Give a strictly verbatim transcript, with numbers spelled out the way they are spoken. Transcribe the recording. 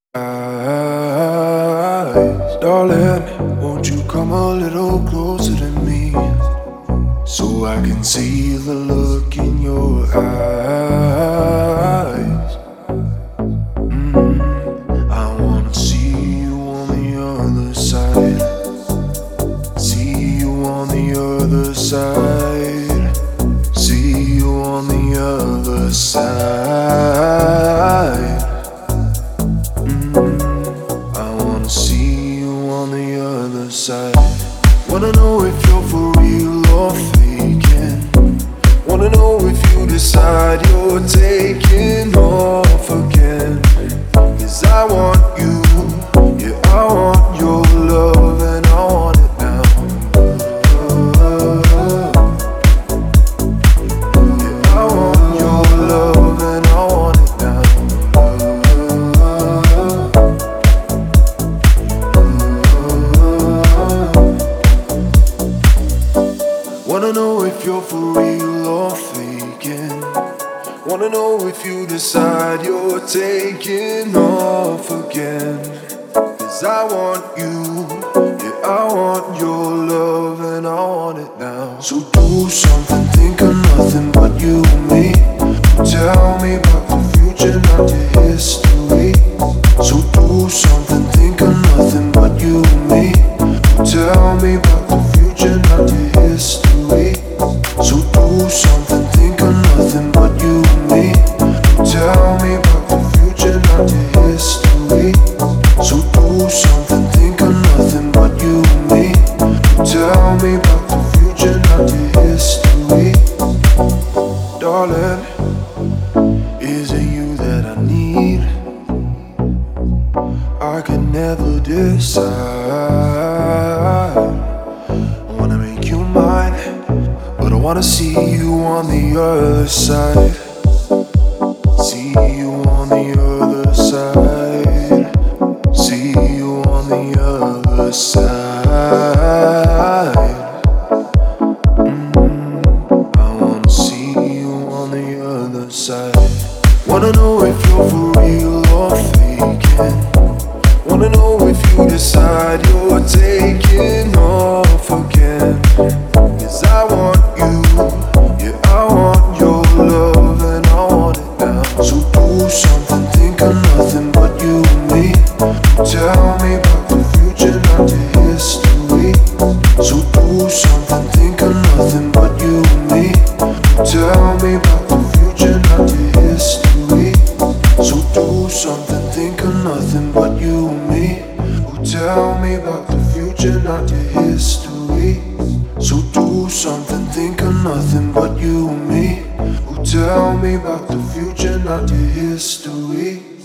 eyes. Darling, won't you come a little closer to me so I can see the look in your eyes? mm, I wanna see you on the other side. See you on the other side. See you on the other side. See you on the other side. Wanna know if you're for real or faking. Wanna know if you decide you're taking off again. 'Cause I want you, yeah, I want your love and I want it now. Yeah, I want your love and I want it now. Wanna know if you're for real or faking. Wanna know if you decide you're taking off again. 'Cause I want you, yeah, I want your love and I want it now. So do something, think of nothing but you and me. Tell me about the future, not your history. So do something, think of nothing but you and me. Tell me about the future, not your history. So do something, think of nothing but you and me. Tell me about the future, not your history. So do something, think of nothing but you and me. Tell me about the future, not your history. Darling, is it you that I need? I can never decide. I wanna make you mine, but I wanna see you on the other side. See you on the other side. See you on the other side. mm, I wanna see you on the other side. Wanna know if you're for real or faking. Wanna know if you decide you're taking off again. 'Cause I want you, yeah, I want your love and I want it now. So do something, think of nothing but you and me. Tell me about the future, not your history. So do something, think of nothing but you and me. Tell me about the future, not your history. So do something, think of nothing but you and me. Tell me about the future, not your history. So do something, think of nothing but you and me. Tell me about the future, not your history.